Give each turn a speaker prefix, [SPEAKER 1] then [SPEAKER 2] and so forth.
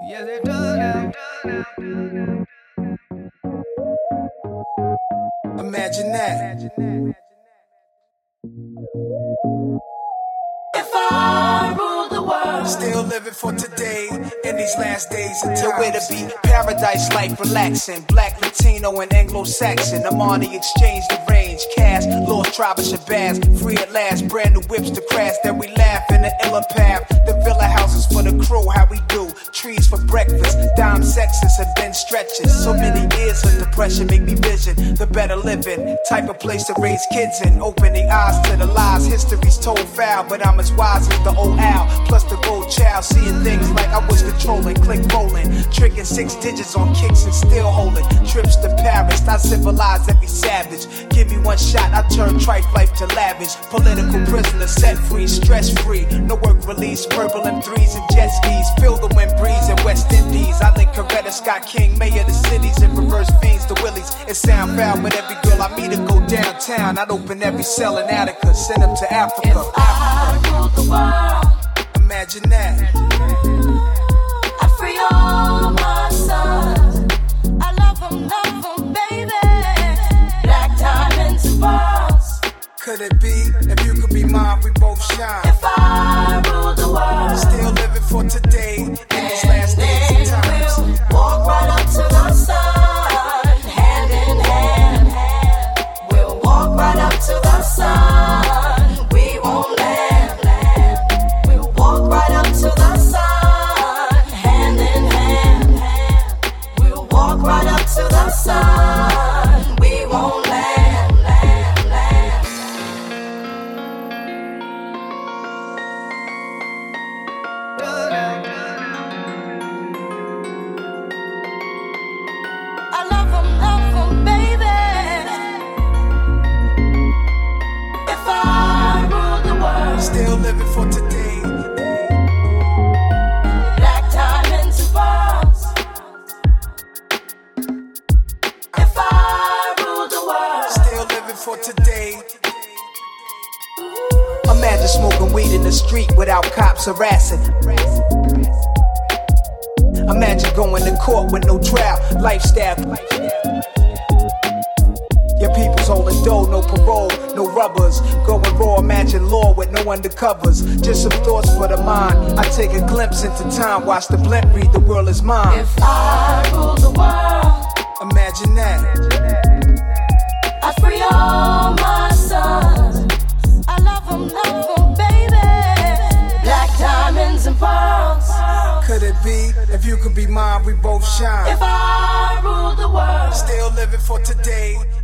[SPEAKER 1] Yes, it does.
[SPEAKER 2] Imagine that.
[SPEAKER 3] If I ruled the world,
[SPEAKER 2] Still living for today in these last days until where to be. Paradise life relaxing. Black, Latino, and Anglo-Saxon. I'm on the exchange, the range, cash, lost tribe of Shabazz. Free at last, brand new whips to crash. Then we laugh in the illa path. The villa houses for the crew, how we do. Trees for breakfast, dime sexes have been stretches. So many years of depression make me vision the better living. Type of place to raise kids in. Open the eyes to the lies. History's told foul, but I'm as wise as the old owl. Plus the gold child, seeing things like I was controlling. Click rolling, tricking 6 digits on kicks and still holding. Trips to Paris, I civilize every savage. Give me one shot, I turn trife life to lavish. Political prisoner set free, stress free. No work release, purple M3s and jet skis. Feel the wind breeze in West Indies. I link Coretta Scott King, mayor of the cities, and reverse fiends to Willies. It sound foul, but every girl I meet to go downtown. I'd open every cell in Attica, send them to Africa.
[SPEAKER 3] if I ruled the world,
[SPEAKER 2] Imagine that.
[SPEAKER 3] I'd free all my sons. I love them, baby. Black diamonds and pearls.
[SPEAKER 2] Could it be? If you could be mine, we both shine.
[SPEAKER 3] If I ruled the world,
[SPEAKER 2] Still living for today in these last days and times.
[SPEAKER 3] we'll walk right up to the sun, hand in hand. We'll walk right up to the sun. We won't land. We'll walk right up to the sun, hand in hand. We'll walk right up to the sun. We won't land. I love them, baby. If I ruled the world,
[SPEAKER 2] Still living for today.
[SPEAKER 3] black diamonds and pearls. If I ruled the world,
[SPEAKER 2] Still living for today. Imagine smoking weed in the street without cops harassing. Imagine going to court with no trial. Lifestyle. Your people's holding dough, no parole, no rubbers. Going raw, imagine law with no undercovers. Just some thoughts for the mind. I take a glimpse into time, watch the blimp read, the world is mine.
[SPEAKER 3] if I ruled the world,
[SPEAKER 2] Imagine that.
[SPEAKER 3] I'd free all my sons. I love them, baby. Black diamonds and pearls.
[SPEAKER 2] Could it be? If you could be mine, we both shine.
[SPEAKER 3] If I ruled the world,
[SPEAKER 2] Still living for today